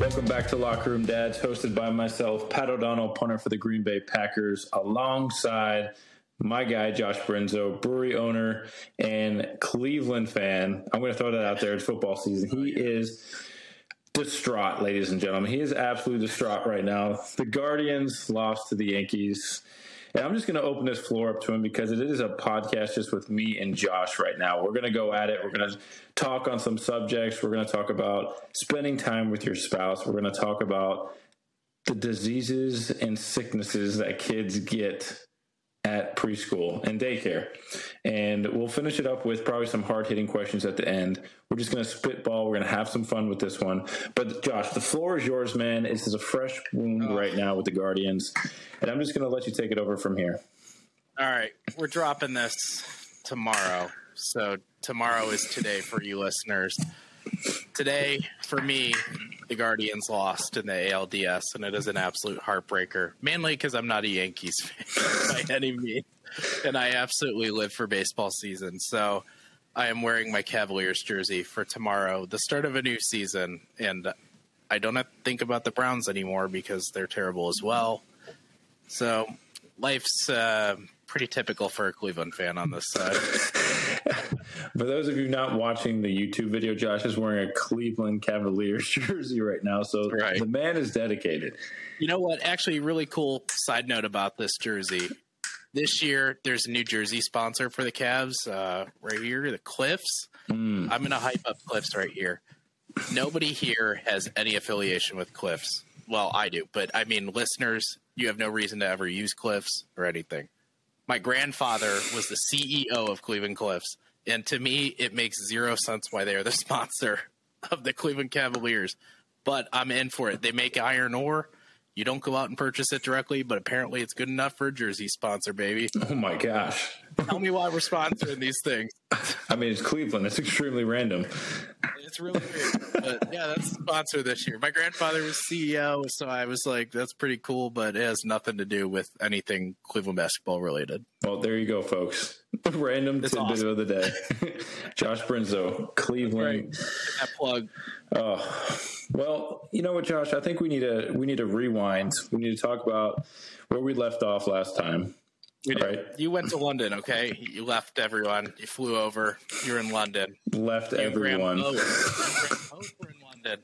Welcome back to Locker Room Dads, hosted by myself, Pat O'Donnell, punter for the Green Bay Packers, alongside my guy, Josh Brenzo, brewery owner and Cleveland fan. I'm going to throw that out there. It's football season. He is distraught, ladies and gentlemen. He is absolutely distraught right now. The Guardians lost to the Yankees. And I'm just going to open this floor up to him because it is a podcast just with me and Josh right now. We're going to go at it. We're going to talk on some subjects. We're going to talk about spending time with your spouse. We're going to talk about the diseases and sicknesses that kids get at preschool and daycare. And we'll finish it up with probably some hard-hitting questions at the end. We're just going to spitball. We're going to have some fun with this one. But, Josh, the floor is yours, man. This is a fresh wound right now with the Guardians. And I'm just going to let you take it over from here. All right. We're dropping this tomorrow. So tomorrow is today for you listeners. Today, for me, the Guardians lost in the ALDS, and it is an absolute heartbreaker, mainly because I'm not a Yankees fan by any means, and I absolutely live for baseball season. So I am wearing my Cavaliers jersey for tomorrow, the start of a new season, and I don't have to think about the Browns anymore because they're terrible as well. So life's pretty typical for a Cleveland fan on this side. For those of you not watching the YouTube video, Josh is wearing a Cleveland Cavaliers jersey right now, so right. The man is dedicated. You know what? Actually, really cool side note about this jersey. This year, there's a new jersey sponsor for the Cavs right here, the Cliffs. I'm going to hype up Cliffs right here. Nobody here has any affiliation with Cliffs. Well, I do, but I mean, listeners, you have no reason to ever use Cliffs or anything. My grandfather was the CEO of Cleveland Cliffs, and to me, it makes zero sense why they are the sponsor of the Cleveland Cavaliers. But I'm in for it. They make iron ore. You don't go out and purchase it directly, but apparently it's good enough for a jersey sponsor, baby. Oh, my gosh. Tell me why we're sponsoring these things. I mean, it's Cleveland. It's extremely random. It's really weird. But, yeah, that's the sponsor this year. My grandfather was CEO, so I was like, that's pretty cool, but it has nothing to do with anything Cleveland basketball related. Well, there you go, folks. Random tidbit awesome. Of the day. Josh Brenzo, Cleveland. That plug. Oh, well, you know what, Josh? I think we need to rewind. We need to talk about where we left off last time. Right. You went to London, okay? You left everyone. You flew over. You're in London. Left everyone. We're in London.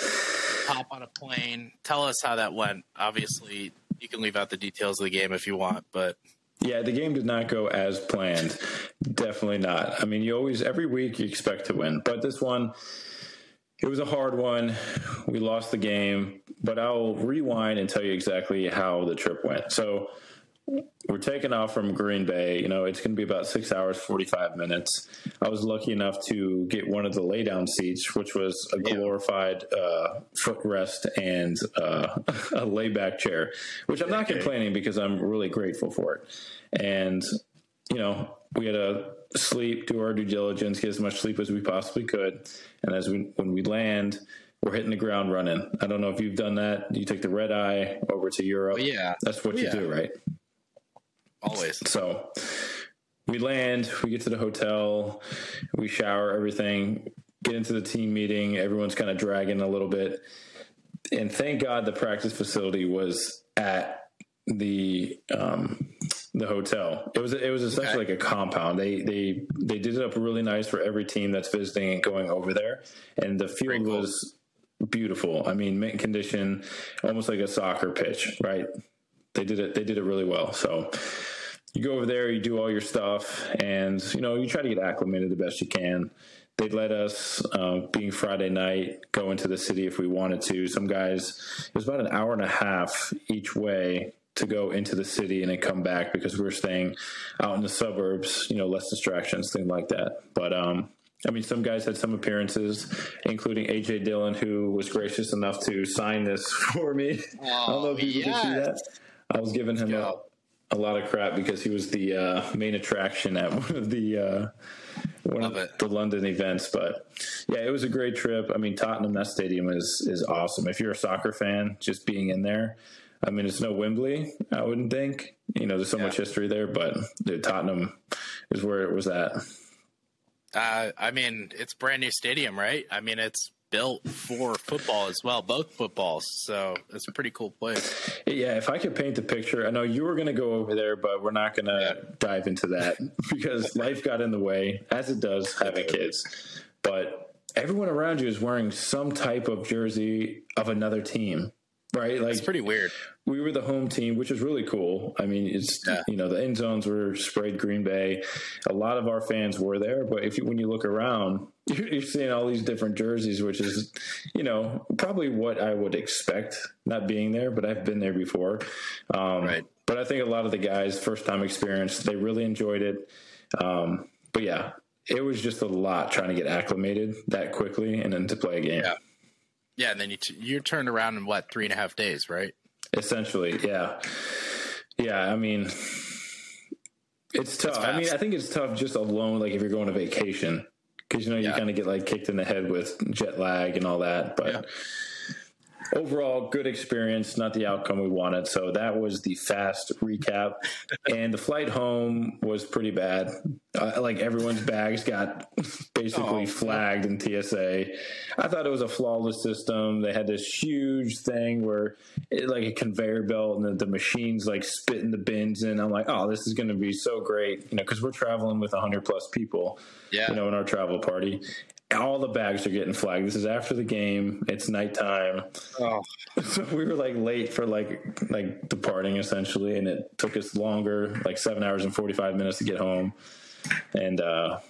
Hop on a plane. Tell us how that went. Obviously, you can leave out the details of the game if you want, but yeah, the game did not go as planned. Definitely not. I mean, every week you expect to win, but this one, it was a hard one. We lost the game, but I'll rewind and tell you exactly how the trip went. So we're taking off from Green Bay. You know, it's going to be about 6 hours, 45 minutes. I was lucky enough to get one of the lay-down seats, which was a glorified footrest and a layback chair, which I'm not complaining because I'm really grateful for it. And, you know, we had to sleep, do our due diligence, get as much sleep as we possibly could. And when we land, we're hitting the ground running. I don't know if you've done that. You take the red eye over to Europe. Oh, yeah. That's what you do, right? Always. So we land, we get to the hotel, we shower, everything, get into the team meeting. Everyone's kind of dragging a little bit. And thank God the practice facility was at the hotel. It was essentially like a compound. They did it up really nice for every team that's visiting and going over there. And the field was beautiful. I mean, mint condition, almost like a soccer pitch, right? They did it really well. So you go over there, you do all your stuff, and, you know, you try to get acclimated the best you can. They let us, being Friday night, go into the city if we wanted to. Some guys, it was about an hour and a half each way to go into the city and then come back because we were staying out in the suburbs, you know, less distractions, things like that. But, I mean, some guys had some appearances, including A.J. Dillon, who was gracious enough to sign this for me. I don't know if you can see that. I was giving him a lot of crap because he was the main attraction at one of the London events. But, yeah, it was a great trip. I mean, Tottenham, that stadium is awesome. If you're a soccer fan, just being in there, I mean, it's no Wembley, I wouldn't think. You know, there's so much history there, but Tottenham is where it was at. I mean, it's a brand new stadium, right? I mean, it's built for football as well, both footballs. So it's a pretty cool place. Yeah, if I could paint the picture, I know you were going to go over there, but we're not going to dive into that because life got in the way, as it does having kids. But everyone around you is wearing some type of jersey of another team, right? Like, it's pretty weird. We were the home team, which is really cool. I mean, it's, the end zones were sprayed Green Bay. A lot of our fans were there, but when you look around, you're seeing all these different jerseys, which is, probably what I would expect not being there, but I've been there before. Right. But I think a lot of the guys, first time experience, they really enjoyed it. But yeah, it was just a lot trying to get acclimated that quickly and then to play a game. Yeah. Yeah. And then you turned around in 3.5 days, right? Essentially. Yeah. Yeah. I mean, it's tough. I mean, I think it's tough just alone, like if you're going on vacation, because, you kind of get like kicked in the head with jet lag and all that. But overall, good experience, not the outcome we wanted. So that was the fast recap. And the flight home was pretty bad. Like everyone's bags got basically flagged in TSA. I thought it was a flawless system. They had this huge thing where like a conveyor belt and the machines like spit in the bins. And I'm like, oh, this is going to be so great. Because we're traveling with 100 plus people, in our travel party. All the bags are getting flagged. This is after the game. It's nighttime. Oh. So we were like late for like departing essentially. And it took us longer, like 7 hours and 45 minutes to get home. And,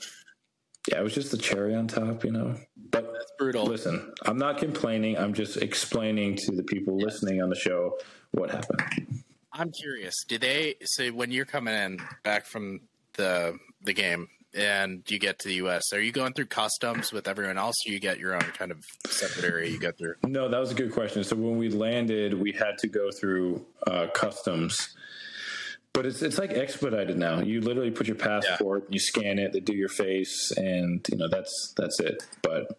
it was just the cherry on top, but that's brutal. Listen, I'm not complaining. I'm just explaining to the people listening on the show what happened. I'm curious. Did they say when you're coming in back from the game, and you get to the U.S., are you going through customs with everyone else, or you get your own kind of separate area you go through? No, that was a good question. So when we landed, we had to go through customs. But it's like expedited now. You literally put your passport, you scan it, they do your face, and, that's it. But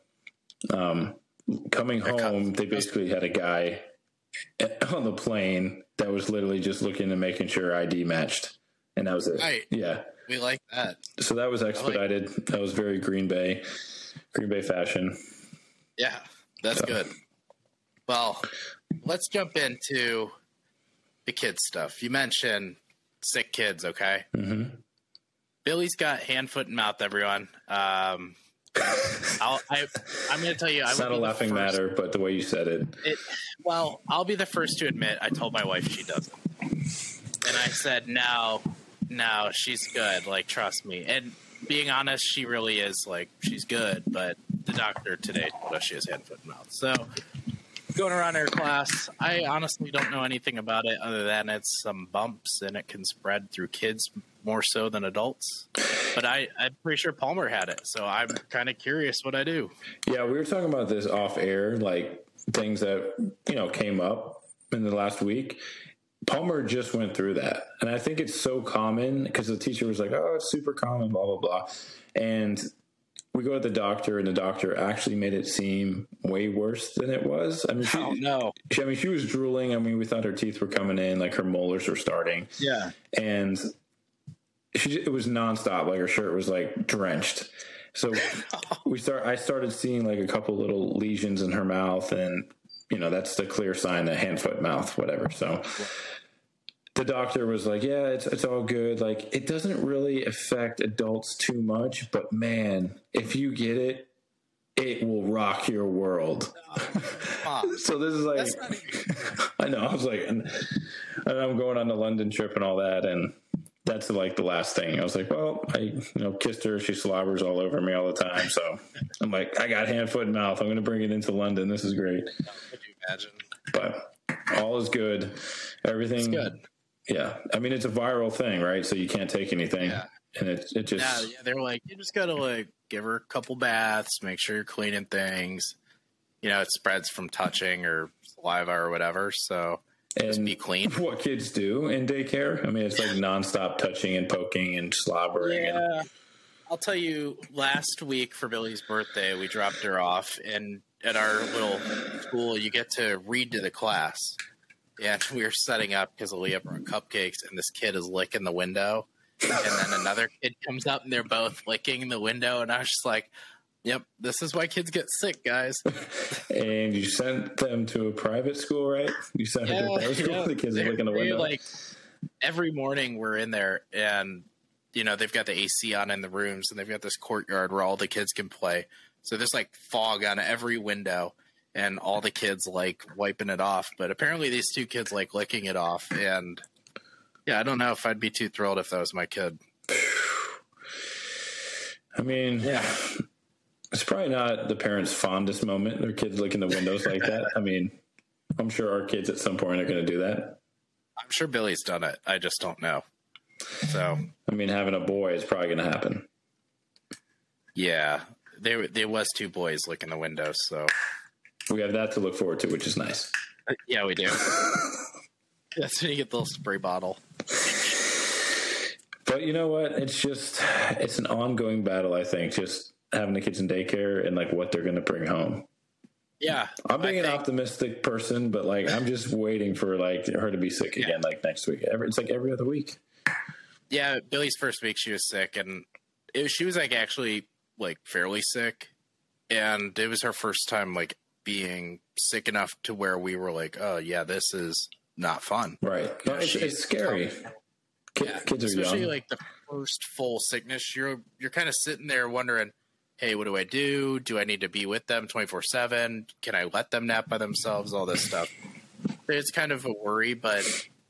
coming home, they basically had a guy on the plane that was literally just looking and making sure ID matched. And that was it. Right. Yeah. We like that. So that was expedited. That was very Green Bay fashion. Yeah, that's good. Well, let's jump into the kids stuff. You mentioned sick kids, okay? Mm-hmm. Billy's got hand, foot, and mouth, everyone. I'm going to tell you. It's not a laughing matter, but the way you said it. Well, I'll be the first to admit I told my wife she doesn't. And I said, no, she's good. Like, trust me. And being honest, she really is. Like, she's good. But the doctor today told us she has hand, foot, and mouth. So going around her class, I honestly don't know anything about it other than it's some bumps and it can spread through kids more so than adults. But I'm pretty sure Palmer had it. So I'm kind of curious what I do. Yeah, we were talking about this off air, like things that, came up in the last week. Palmer just went through that. And I think it's so common because the teacher was like, oh, it's super common, blah, blah, blah. And we go to the doctor and the doctor actually made it seem way worse than it was. I mean, she was drooling. I mean, we thought her teeth were coming in, like her molars were starting. Yeah. And it was nonstop. Like her shirt was like drenched. So I started seeing like a couple little lesions in her mouth, and that's the clear sign that hand, foot, mouth, whatever. So the doctor was like, yeah, it's all good. Like, it doesn't really affect adults too much, but man, if you get it, it will rock your world. So this is like, I know, I was like, and I'm going on the London trip and all that. And that's like the last thing. I was like, well, I kissed her. She slobbers all over me all the time. So I'm like, I got hand, foot, and mouth. I'm going to bring it into London. This is great. Could you imagine? But all is good. Everything's good. Yeah. I mean, it's a viral thing, right? So you can't take anything. Yeah. And it just. Yeah, they're like, you just got to like give her a couple baths, make sure you're cleaning things. It spreads from touching or saliva or whatever. So. Just be clean. What kids do in daycare. I mean, it's like nonstop touching and poking and slobbering. Yeah. I'll tell you, last week for Billy's birthday, we dropped her off, and at our little school, you get to read to the class. And we were setting up because Aaliyah brought cupcakes, and this kid is licking the window. And then another kid comes up, and they're both licking the window. And I was just like, Yep. This is why kids get sick, guys. And you sent them to a private school, right? You sent her to a private school. The kids are looking the window. Like every morning we're in there, and they've got the AC on in the rooms, and they've got this courtyard where all the kids can play. So there's like fog on every window, and all the kids like wiping it off. But apparently these two kids like licking it off, and yeah, I don't know if I'd be too thrilled if that was my kid. I mean, yeah. It's probably not the parents' fondest moment, their kids licking the windows like that. I mean, I'm sure our kids at some point are going to do that. I'm sure Billy's done it. I just don't know. So, I mean, having a boy is probably going to happen. Yeah, there was two boys licking the windows, so we have that to look forward to, which is nice. Yeah, we do. That's when you get the little spray bottle. But you know what? It's an ongoing battle, I think, just having the kids in daycare and like what they're going to bring home. Yeah. I'm being an optimistic person, but like, I'm just waiting for like her to be sick again, like next week. It's like every other week. Yeah. Billy's first week, she was sick, and she was like actually like fairly sick. And it was her first time like being sick enough to where we were like, oh yeah, this is not fun. Right. No, it's scary. Kids are especially young. Like the first full sickness, you're kind of sitting there wondering, hey, what do I do? Do I need to be with them 24/7? Can I let them nap by themselves? All this stuff. It's kind of a worry, but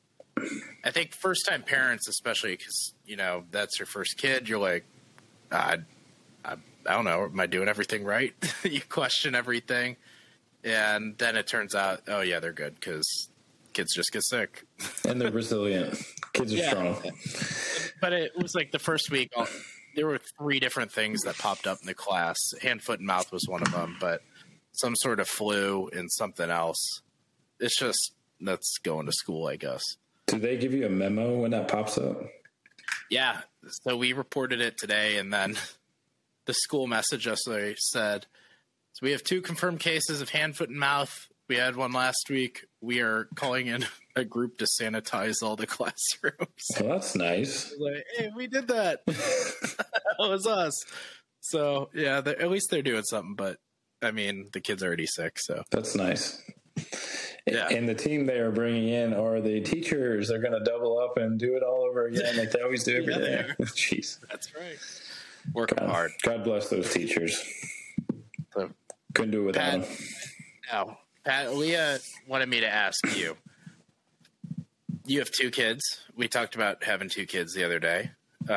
I think first time parents, especially because, that's your first kid, you're like, I don't know. Am I doing everything right? You question everything. And then it turns out, oh yeah, they're good because kids just get sick. And they're resilient. Kids are strong. But it was like the first week, there were 3 different things that popped up in the class. Hand, foot, and mouth was one of them, but some sort of flu and something else. It's just, that's going to school, I guess. Do they give you a memo when that pops up? Yeah. So we reported it today, and then the school messaged us. They said, so we have 2 confirmed cases of hand, foot, and mouth. We had one last week. We are calling in a group to sanitize all the classrooms. Well, that's nice. Like, hey, we did that. That was us. So, yeah, at least they're doing something. But, I mean, the kid's already sick, so. That's nice. Yeah. And the team they are bringing in are the teachers. They're going to double up and do it all over again like they always do every day. Jeez. That's right. Working hard. God bless those teachers. So, couldn't do it without them. Now, Pat, Leah wanted me to ask you. You have 2 kids. We talked about having 2 kids the other day.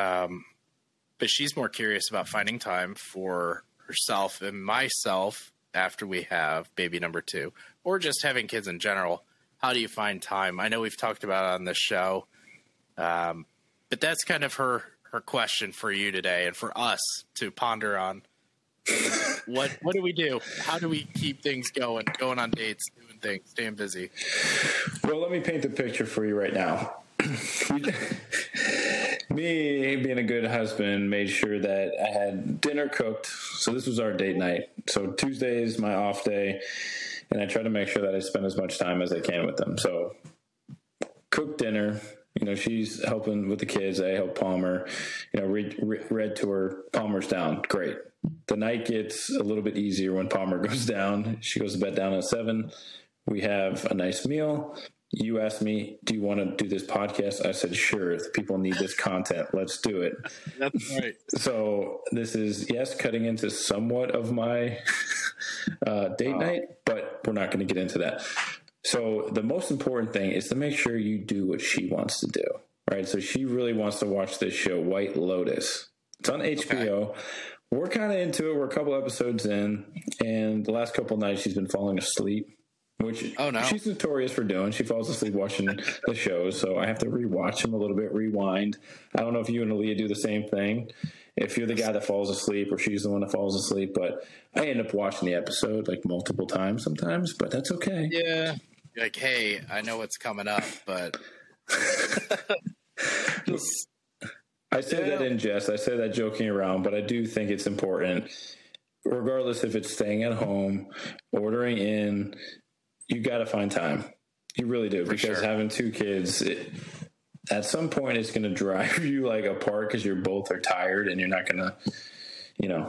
But she's more curious about finding time for herself and myself after we have baby number 2, or just having kids in general. How do you find time? I know we've talked about it on this show, but that's kind of her question for you today and for us to ponder on. What do we do? How do we keep things going on dates, doing things, staying busy? Well, let me paint the picture for you right now. Me being a good husband made sure that I had dinner cooked. So this was our date night. So Tuesday is my off day, and I try to make sure that I spend as much time as I can with them. So cook dinner. She's helping with the kids. I help Palmer. Read to her. Palmer's down. Great. The night gets a little bit easier when Palmer goes down. She goes to bed down at 7. We have a nice meal. You asked me, do you want to do this podcast? I said, sure. If people need this content, let's do it. That's right. So this is, cutting into somewhat of my date night, but we're not going to get into that. So the most important thing is to make sure you do what she wants to do, right? So she really wants to watch this show, White Lotus. It's on HBO. Okay. We're kind of into it. We're a couple episodes in, and the last couple nights she's been falling asleep, which she's notorious for doing. She falls asleep watching the shows, so I have to rewatch them a little bit, rewind. I don't know if you and Aaliyah do the same thing, if you're the guy that falls asleep or she's the one that falls asleep, but I end up watching the episode like multiple times sometimes, but that's okay. Yeah. You're like, hey, I know what's coming up, but I say that in jest. I say that joking around, but I do think it's important, regardless if it's staying at home, ordering in, you got to find time. You really do, because having 2 kids, at some point it's going to drive you like apart because you're both are tired and you're not going to,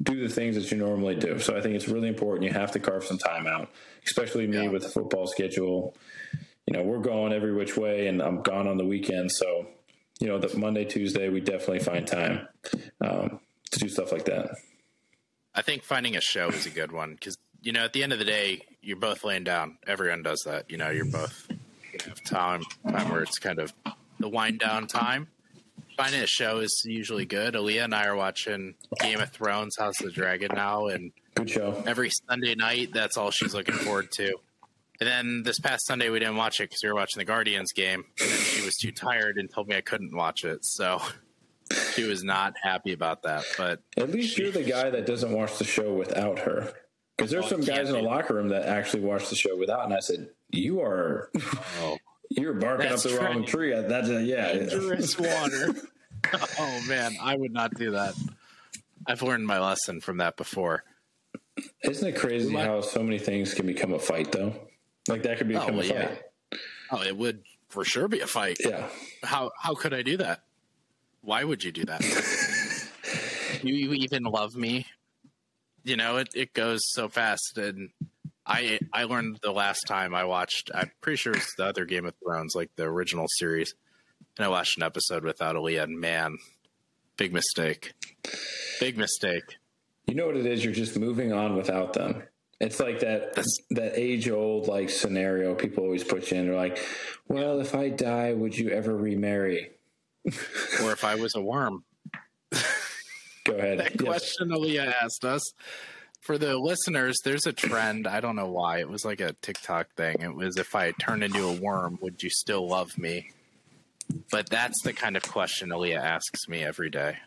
do the things that you normally do. So I think it's really important. You have to carve some time out, especially me with the football schedule. We're going every which way, and I'm gone on the weekend. So, the Monday, Tuesday, we definitely find time to do stuff like that. I think finding a show is a good one because, at the end of the day, you're both laying down. Everyone does that. You're both going to have time where it's kind of the wind down time. Finding a show is usually good. Aaliyah and I are watching Game of Thrones, House of the Dragon now, and good show. Every Sunday night, that's all she's looking forward to. And then this past Sunday, we didn't watch it because we were watching the Guardians game, and then she was too tired and told me I couldn't watch it. So she was not happy about that. But at least you're the guy that doesn't watch the show without her. Because there's some guys in the locker room that actually watch the show without, and I said, "You are." You're barking up the wrong tree. That's dangerous water. Oh man, I would not do that. I've learned my lesson from that before. Isn't it crazy how so many things can become a fight, though? Like that could become a fight. Yeah. Oh, it would for sure be a fight. Yeah. How could I do that? Why would you do that? You even love me? It goes so fast, and I learned the last time I watched, I'm pretty sure it's the other Game of Thrones, like the original series, and I watched an episode without Aaliyah, and man, big mistake. Big mistake. You know what it is? You're just moving on without them. It's like that age-old like scenario people always put you in. They're like, well, if I die, would you ever remarry? Or if I was a worm. Go ahead. That question Aaliyah asked us. For the listeners, there's a trend. I don't know why. It was like a TikTok thing. It was, if I turned into a worm, would you still love me? But that's the kind of question Aaliyah asks me every day.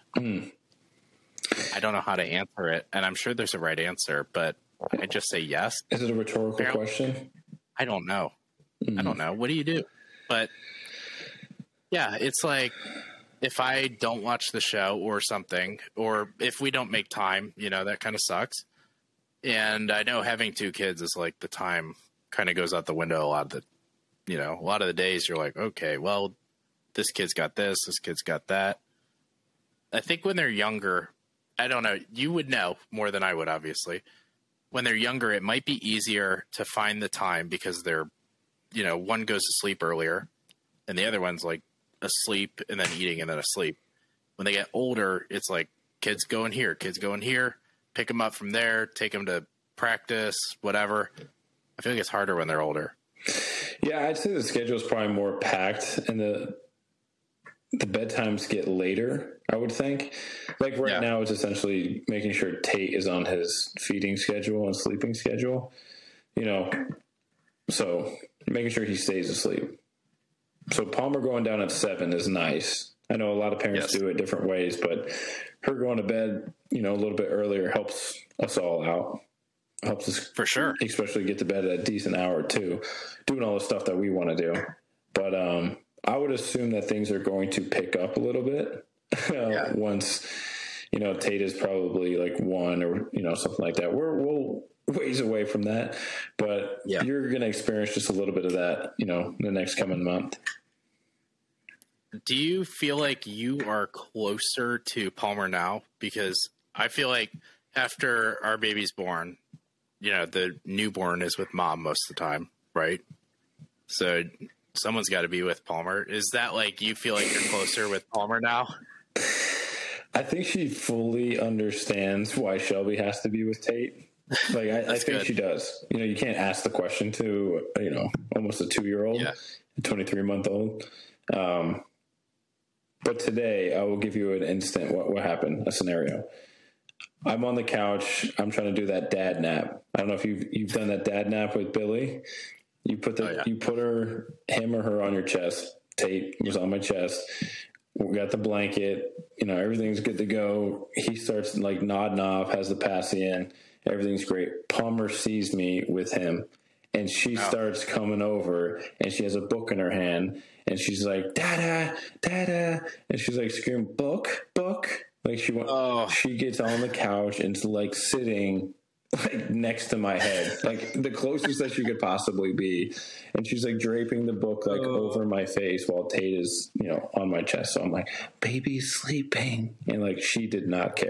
I don't know how to answer it, and I'm sure there's a right answer, but I just say yes. Is it a rhetorical question? I don't know. I don't know. What do you do? But yeah, it's like if I don't watch the show or something, or if we don't make time, that kind of sucks. And I know having two kids is like the time kind of goes out the window a lot of the days you're like, okay, well, this kid's got this kid's got that. I think when they're younger, I don't know, you would know more than I would, obviously. When they're younger, it might be easier to find the time because they're, one goes to sleep earlier and the other one's like asleep and then eating and then asleep. When they get older, it's like kids going here, pick them up from there, take them to practice, whatever. I feel like it's harder when they're older. Yeah, I'd say the schedule is probably more packed and the bedtimes get later, I would think. Like right now, it's essentially making sure Tate is on his feeding schedule and sleeping schedule, so making sure he stays asleep. So Palmer going down at 7 is nice. I know a lot of parents do it different ways, but her going to bed, a little bit earlier helps us all out. Helps us for sure, especially get to bed at a decent hour or two, doing all the stuff that we want to do. But I would assume that things are going to pick up a little bit once, Tate is probably like 1 or, something like that. We'll ways away from that, but you're going to experience just a little bit of that, the next coming month. Do you feel like you are closer to Palmer now? Because I feel like after our baby's born, the newborn is with mom most of the time, right? So someone's got to be with Palmer. Is that like you feel like you're closer with Palmer now? I think she fully understands why Shelby has to be with Tate. Like I think she does. You can't ask the question to almost a 2-year-old, a 23-month-old. But today I will give you an instant what happened, a scenario. I'm on the couch. I'm trying to do that dad nap. I don't know if you've done that dad nap with Billy. You put you put him or her on your chest. Tate was on my chest. We got the blanket. Everything's good to go. He starts like nodding off, has the passy in. Everything's great. Palmer sees me with him, and she starts coming over, and she has a book in her hand, and she's like, "Dada, Dada," and she's like screaming, "Book, book!" Like she gets on the couch and like sitting like next to my head, like the closest that she could possibly be, and she's like draping the book like over my face while Tate is on my chest. So I'm like, "Baby's sleeping," and like she did not care.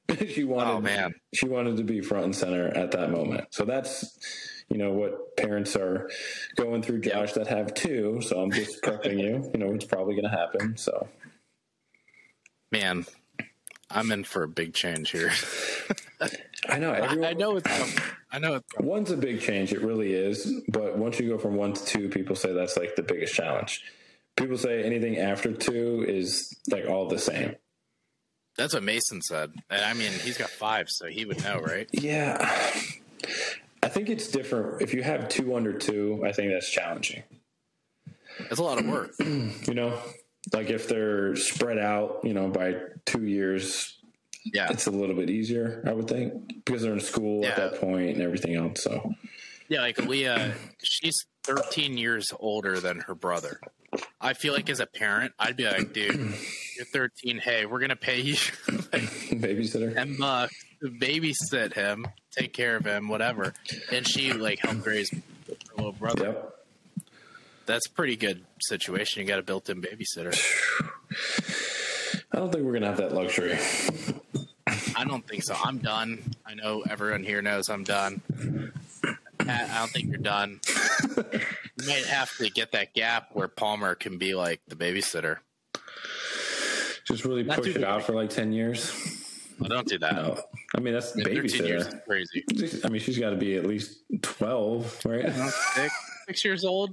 she wanted to be front and center at that moment. So that's, what parents are going through, Josh, that have two. So I'm just prepping you, it's probably going to happen. So, man, I'm in for a big change here. I know. I know it's coming. One's a big change. It really is. But once you go from 1 to 2, people say that's like the biggest challenge. People say anything after 2 is like all the same. That's what Mason said. And I mean, he's got 5, so he would know, right? Yeah. I think it's different. If you have 2 under 2, I think that's challenging. That's a lot of work. Like if they're spread out, by 2 years, it's a little bit easier, I would think, because they're in school at that point and everything else. So, yeah, like Leah, she's 13 years older than her brother. I feel like as a parent, I'd be like, dude, you're 13. Hey, we're going to pay you babysitter $10 to babysit him, take care of him, whatever. And she helped raise her little brother. Yep. That's a pretty good situation. You got a built-in babysitter. I don't think we're going to have that luxury. I don't think so. I'm done. I know everyone here knows I'm done. Pat, I don't think you're done. You might have to get that gap where Palmer can be like the babysitter. Just really push it out for like 10 years. Well, don't do that. No. I mean, that's babysitter. 13 years is crazy. I mean, she's got to be at least 12, right? 6 years old.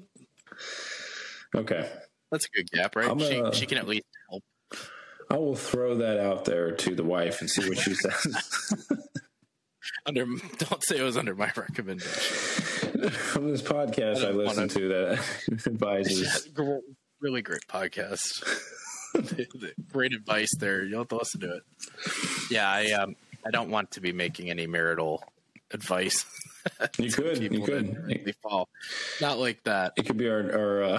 Okay. That's a good gap, right? She can at least help. I will throw that out there to the wife and see what she says. Don't say it was under my recommendation. From this podcast I listen to that advises. Really great podcast. Great advice there. You'll have to listen to it. Yeah, I don't want to be making any marital advice. You could. Really fall. Not like that. It could be our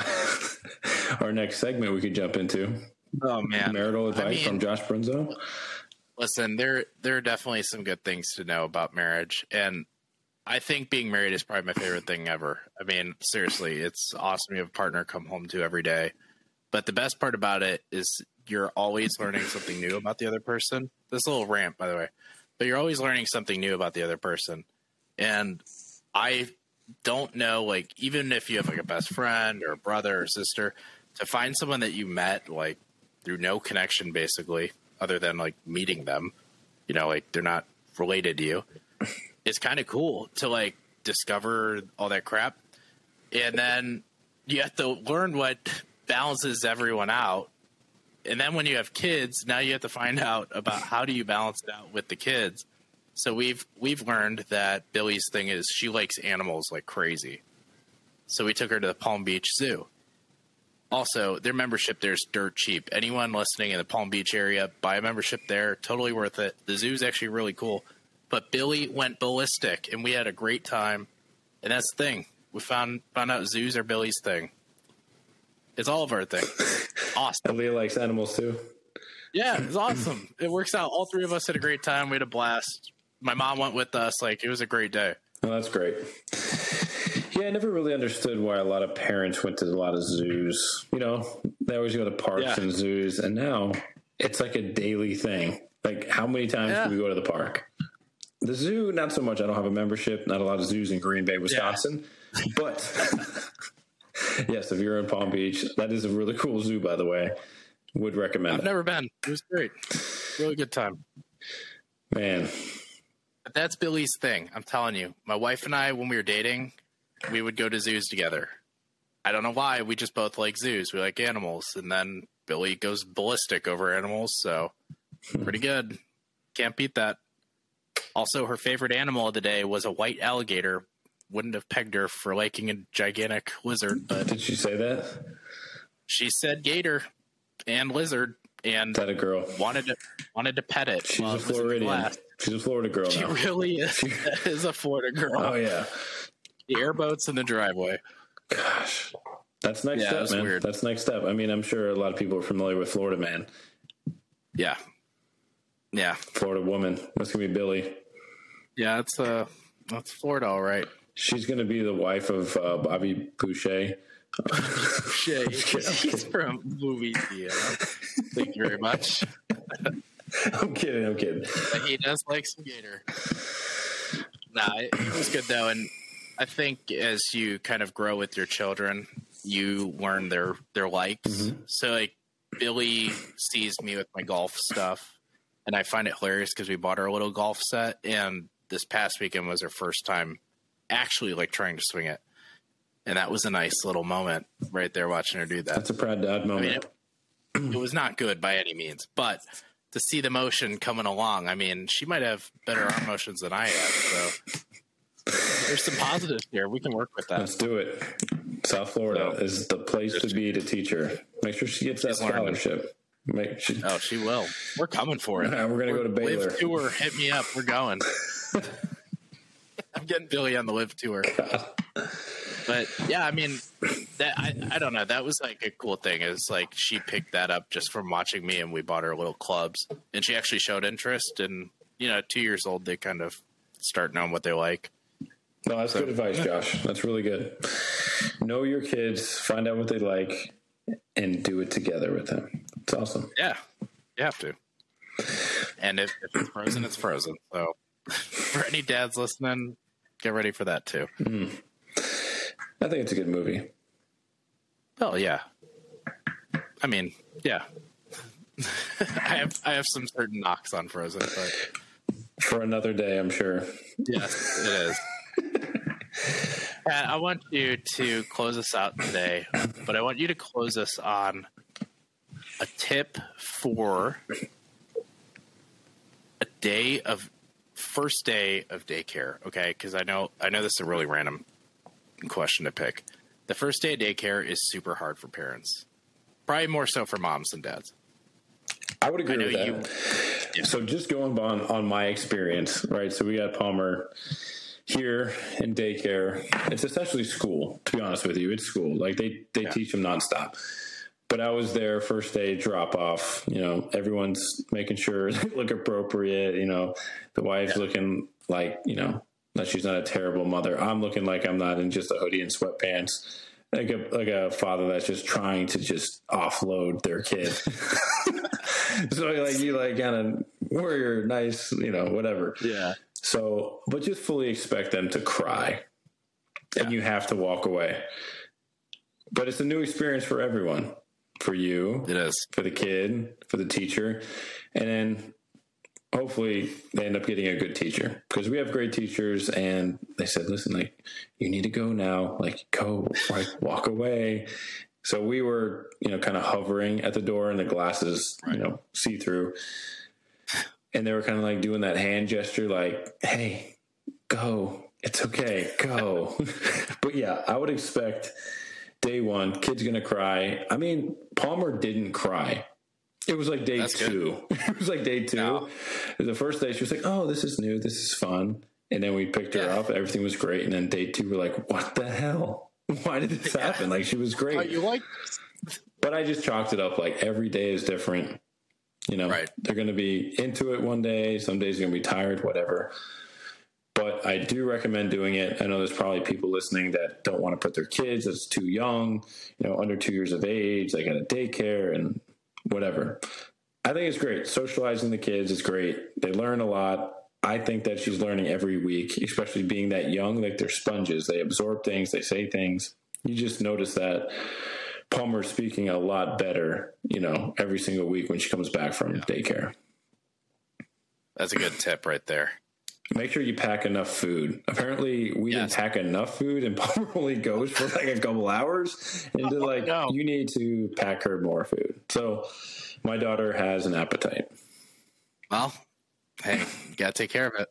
next segment we could jump into. Oh man, marital advice from Josh Brunzo. Listen, there are definitely some good things to know about marriage, and I think being married is probably my favorite thing ever. I mean, seriously, it's awesome. You have a partner to come home to every day. But the best part about it is you're always learning something new about the other person. This little rant, by the way, but you're always learning something new about the other person. And I don't know, even if you have a best friend or a brother or sister, to find someone that you met through no connection, basically, other than meeting them, they're not related to you. It's kind of cool to discover all that crap. And then you have to learn what balances everyone out. And then when you have kids, now you have to find out about how do you balance it out with the kids. So we've learned that Billy's thing is she likes animals like crazy. So we took her to the Palm Beach Zoo. Also, their membership there is dirt cheap. Anyone listening in the Palm Beach area, buy a membership there. Totally worth it. The zoo is actually really cool. But Billy went ballistic, and we had a great time. And that's the thing. We found out zoos are Billy's thing. It's all of our thing. Awesome. And Leah likes animals too. Yeah, it's awesome. It works out. All 3 of us had a great time. We had a blast. My mom went with us. It was a great day. Oh, that's great. Yeah, I never really understood why a lot of parents went to a lot of zoos. They always go to parks and zoos, and now it's like a daily thing. How many times do we go to the park? The zoo, not so much. I don't have a membership. Not a lot of zoos in Green Bay, Wisconsin. Yeah. But yes, if you're in Palm Beach, that is a really cool zoo, by the way. Would recommend it. I've never been. It was great. Really good time. Man. But that's Billy's thing. I'm telling you. My wife and I, when we were dating, we would go to zoos together. I don't know why. We just both like zoos. We like animals. And then Billy goes ballistic over animals. So pretty good. Can't beat that. Also, her favorite animal of the day was a white alligator. Wouldn't have pegged her for liking a gigantic lizard. But did she say that? She said gator and lizard. And that a girl wanted to pet it. She's a Floridian. She's a Florida girl now. She really is. Is a Florida girl. Oh, yeah. The airboat's in the driveway. Gosh. That's next step, man. Weird. That's next step. I mean, I'm sure a lot of people are familiar with Florida Man. Yeah. Yeah. Florida woman. That's going to be Billy. Yeah, that's Florida, all right. She's going to be the wife of Bobby Boucher. Boucher. He's from Louisiana. Thank you very much. I'm kidding. But he does like some gator. Nah, it was good though, and I think as you kind of grow with your children, you learn their likes. Mm-hmm. So like Billy sees me with my golf stuff, and I find it hilarious because we bought her a little golf set, and this past weekend was her first time actually like trying to swing it, and that was a nice little moment right there watching her do that. That's a proud dad moment. I mean, it was not good by any means, but to see the motion coming along, I mean, she might have better arm motions than I have, so there's some positives here. We can work with that. Let's do it. South Florida is the place to be to teach her. Make sure she gets that scholarship. She will. We're coming for it. We're going to go to Baylor. Live tour, hit me up. We're going. I'm getting Billy on the live tour. But yeah, I mean, that I don't know. That was like a cool thing. Is like she picked that up just from watching me, and we bought her little clubs, and she actually showed interest. And 2 years old, they kind of start knowing what they like. No, that's good advice, Josh. That's really good. Know your kids, find out what they like, and do it together with them. It's awesome. Yeah, you have to. And if it's frozen, it's frozen. So for any dads listening, get ready for that too. I think it's a good movie. Well, yeah. I mean, yeah. I have some certain knocks on Frozen, but for another day, I'm sure. Yes, it is. Pat, I want you to close us out today, but I want you to close us on a tip for first day of daycare. Okay, because I know this is a really random question to pick. The first day of daycare is super hard for parents, probably more so for moms than dads. I would agree with that. Yeah. So just going on my experience, right? So we got Palmer here in daycare. It's essentially school, to be honest with you. It's school. Like they teach them nonstop. But I was there first day drop off, everyone's making sure they look appropriate. The wife's looking like, that she's not a terrible mother. I'm looking like I'm not in just a hoodie and sweatpants. Like a father that's just trying to just offload their kid. So you kind of wear your nice, whatever. Yeah. So, but just fully expect them to cry and you have to walk away. But it's a new experience for everyone, for you, it is, for the kid, for the teacher. And then hopefully they end up getting a good teacher, because we have great teachers, and they said, listen, you need to go now, go, walk away. So we were, kind of hovering at the door, and the glasses, see through. And they were kind of doing that hand gesture, hey, go. It's okay. Go. But yeah, I would expect day one, kid's going to cry. I mean, Palmer didn't cry. It was day That's two. Good. It was day two. No. The first day she was oh, this is new. This is fun. And then we picked her up. Everything was great. And then day two, we're what the hell? Why did this happen? She was great. Oh, you like this? But I just chalked it up every day is different. Right. They're going to be into it one day. Some days they're going to be tired, whatever. But I do recommend doing it. I know there's probably people listening that don't want to put their kids that's too young, under 2 years of age. They got a daycare and whatever. I think it's great. Socializing the kids is great. They learn a lot. I think that she's learning every week, especially being that young. They're sponges. They absorb things. They say things. You just notice that Palmer's speaking a lot better, every single week when she comes back from daycare. That's a good tip right there. Make sure you pack enough food. Apparently, we didn't pack enough food, and Palmer only goes for a couple hours. And you need to pack her more food. So my daughter has an appetite. Well, hey, you got to take care of it.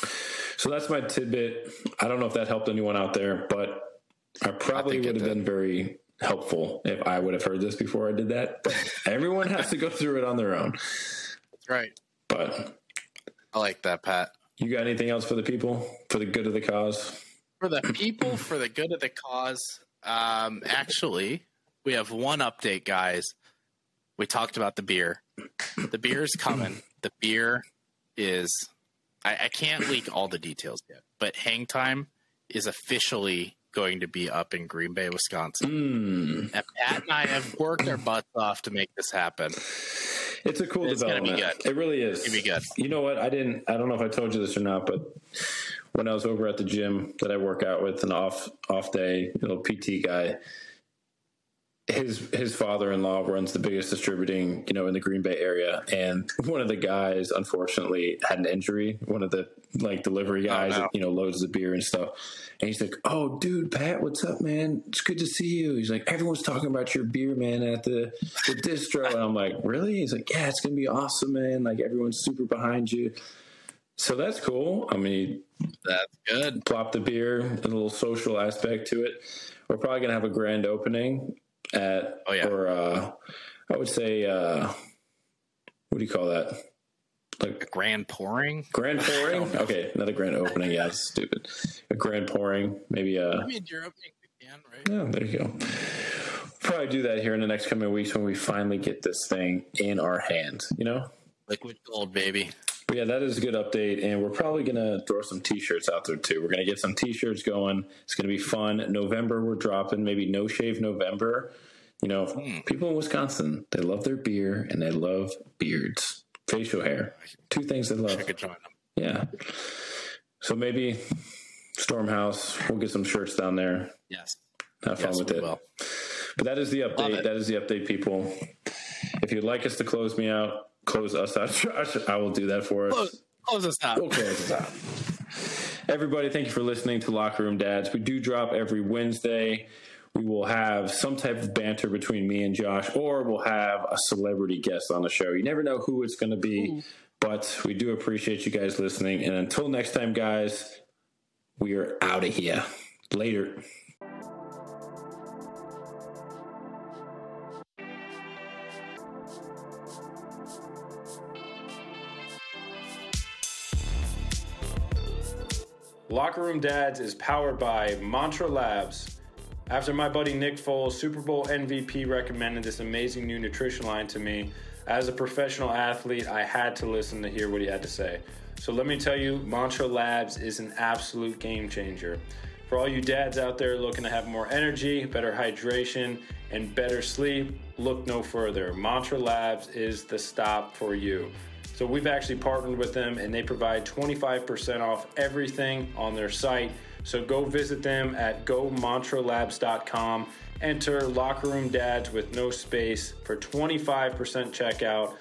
So that's my tidbit. I don't know if that helped anyone out there, but I probably would have been very helpful if I would have heard this before I did that. But everyone has to go through it on their own. That's right. But I like that, Pat. You got anything else for the people, for the good of the cause? For the people, for the good of the cause. Actually, we have one update, guys. We talked about the beer. The beer is coming. The beer is, I can't leak all the details yet, but Hang Time is officially going to be up in Green Bay, Wisconsin. And Pat and I have worked our butts off to make this happen. It's a cool development. Gonna be good. It really is. It's gonna be good. You know what? I don't know if I told you this or not, but when I was over at the gym that I work out with, an off day, PT guy, his father-in-law runs the biggest distributing, in the Green Bay area. And one of the guys, unfortunately, had an injury. One of the delivery guys that, loads the beer and stuff. And he's like, "Oh, dude, Pat, what's up, man? It's good to see you." He's like, "Everyone's talking about your beer, man, at the distro." And I'm like, "Really?" He's like, "Yeah, it's going to be awesome, man. Like, everyone's super behind you." So that's cool. I mean, that's good. Plop the beer, a little social aspect to it. We're probably going to have a grand opening at, I would say, what do you call that? Like a grand pouring? Grand pouring? Okay, not a grand opening. Yeah, it's stupid. A grand pouring, maybe. I mean, your opening again, right? Yeah, there you go. Probably do that here in the next coming weeks when we finally get this thing in our hands, Liquid gold, baby. But yeah, that is a good update, and we're probably going to throw some T-shirts out there, too. We're going to get some T-shirts going. It's going to be fun. November, we're dropping maybe No Shave November. People in Wisconsin, they love their beer, and they love beards. Facial hair. Two things they love. I could join them. Yeah. So maybe Stormhouse, we'll get some shirts down there. Yes. Have fun with it. Will. But that is the update. That is the update, people. If you'd like us to close us out, Josh, I will do that for us. Close us out. We'll close us out. Everybody, thank you for listening to Locker Room Dads. We do drop every Wednesday. We will have some type of banter between me and Josh, or we'll have a celebrity guest on the show. You never know who it's going to be, but we do appreciate you guys listening. And until next time, guys, we are out of here. Later. Locker Room Dads is powered by Mantra Labs. After my buddy Nick Foles, Super Bowl MVP, recommended this amazing new nutrition line to me, as a professional athlete, I had to listen to hear what he had to say. So let me tell you, Mantra Labs is an absolute game changer. For all you dads out there looking to have more energy, better hydration, and better sleep, look no further. Mantra Labs is the stop for you. So we've actually partnered with them, and they provide 25% off everything on their site. So go visit them at gomantralabs.com. Enter Locker Room Dads with no space for 25% checkout.